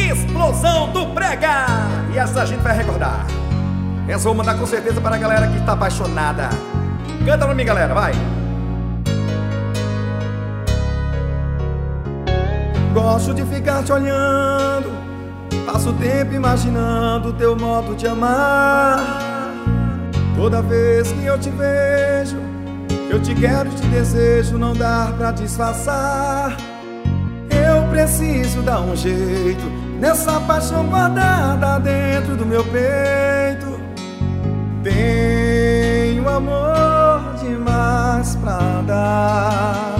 Explosão do Brega. E essa a gente vai recordar. Essa eu vou mandar com certeza para a galera que está apaixonada. Canta pra mim, galera, vai. Gosto de ficar te olhando, passo o tempo imaginando teu modo de amar. Toda vez que eu te vejo, eu te quero e te desejo, não dá pra disfarçar. Eu preciso dar um jeito nessa paixão guardada dentro do meu peito. Tenho amor demais pra dar.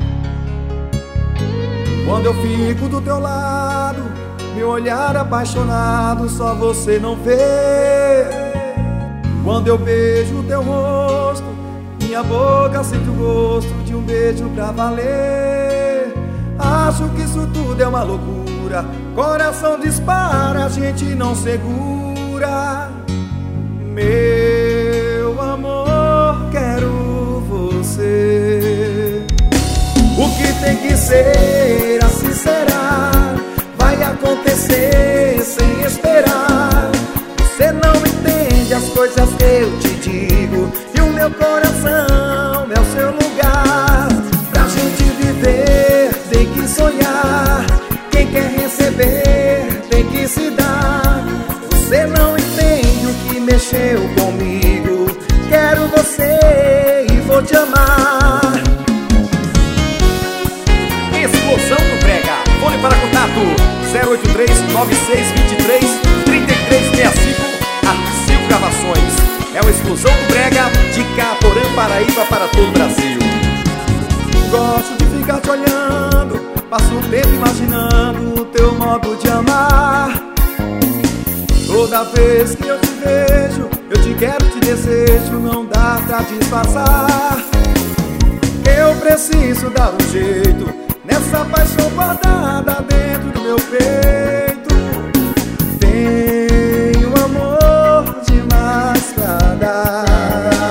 Quando eu fico do teu lado, meu olhar apaixonado só você não vê. Quando eu beijo teu rosto, minha boca sente o gosto de um beijo pra valer. Acho que isso tudo é uma loucura, coração dispara, a gente não segura. Meu amor, quero você. O que tem que ser, assim será. Vai acontecer sem esperar. Você não entende as coisas que eu te digo, e o meu coração é o seu lugar. Pra gente viver tem que sonhar, quem quer receber tem que se dar. Você não entende o que mexeu comigo, quero você e vou te amar. Explosão do Brega. Fone para contato 083-9623-3365. Arcil Gravações. É o Explosão do Brega de Caporã, Paraíba, para todo o Brasil. Gosto de ficar te olhando, passo o tempo imaginando o teu modo de amar. Toda vez que eu te vejo, eu te quero, te desejo, não dá pra disfarçar. Eu preciso dar um jeito nessa paixão guardada dentro do meu peito. Tenho amor demais pra dar.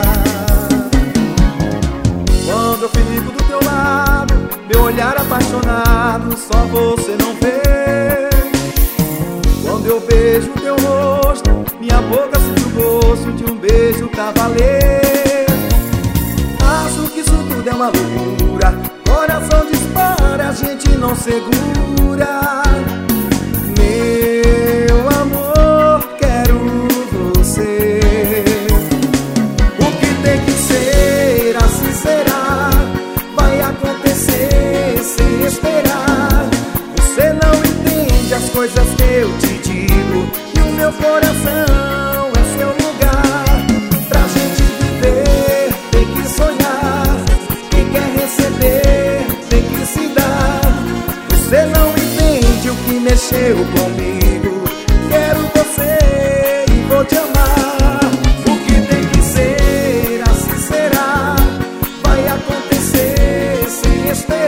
Quando eu fico do teu lado, meu olhar apaixonado só você não vê. Quando eu beijo teu rosto, minha boca sente o gosto de um beijo pra valer. Acho que isso tudo é uma loucura, coração dispara, a gente não segura. Meu amor, quero você. O que tem que ser, assim será. Vai acontecer sem esperar. Você não entende as coisas que eu te digo, e o meu coração é seu lugar. Pra gente viver tem que sonhar, quem quer receber tem que se dar. Você não entende o que mexeu comigo, quero você e vou te amar. O que tem que ser, assim será. Vai acontecer sem esperar.